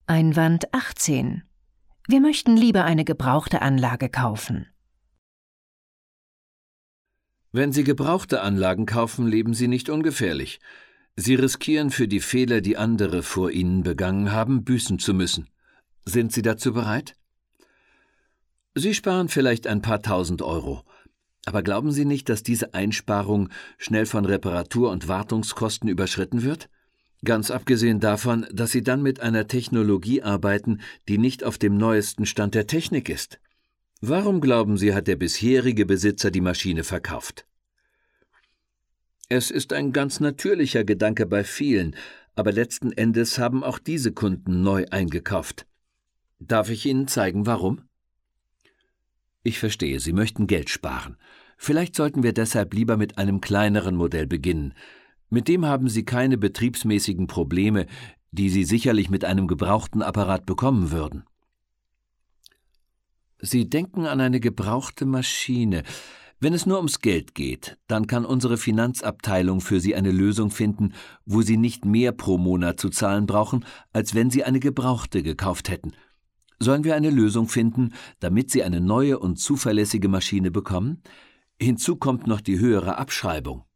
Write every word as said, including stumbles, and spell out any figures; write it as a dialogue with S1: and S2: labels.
S1: Einwand achtzehn. Wir möchten lieber eine gebrauchte Anlage kaufen.
S2: Wenn Sie gebrauchte Anlagen kaufen, leben Sie nicht ungefährlich. Sie riskieren für die Fehler, die andere vor Ihnen begangen haben, büßen zu müssen. Sind Sie dazu bereit? Sie sparen vielleicht ein paar tausend Euro. Aber glauben Sie nicht, dass diese Einsparung schnell von Reparatur- und Wartungskosten überschritten wird? Ganz abgesehen davon, dass Sie dann mit einer Technologie arbeiten, die nicht auf dem neuesten Stand der Technik ist. Warum glauben Sie, hat der bisherige Besitzer die Maschine verkauft? Es ist ein ganz natürlicher Gedanke bei vielen, aber letzten Endes haben auch diese Kunden neu eingekauft. Darf ich Ihnen zeigen, warum? Ich verstehe, Sie möchten Geld sparen. Vielleicht sollten wir deshalb lieber mit einem kleineren Modell beginnen. Mit dem haben Sie keine betriebsmäßigen Probleme, die Sie sicherlich mit einem gebrauchten Apparat bekommen würden. Sie denken an eine gebrauchte Maschine. Wenn es nur ums Geld geht, dann kann unsere Finanzabteilung für Sie eine Lösung finden, wo Sie nicht mehr pro Monat zu zahlen brauchen, als wenn Sie eine gebrauchte gekauft hätten. Sollen wir eine Lösung finden, damit Sie eine neue und zuverlässige Maschine bekommen? Hinzu kommt noch die höhere Abschreibung.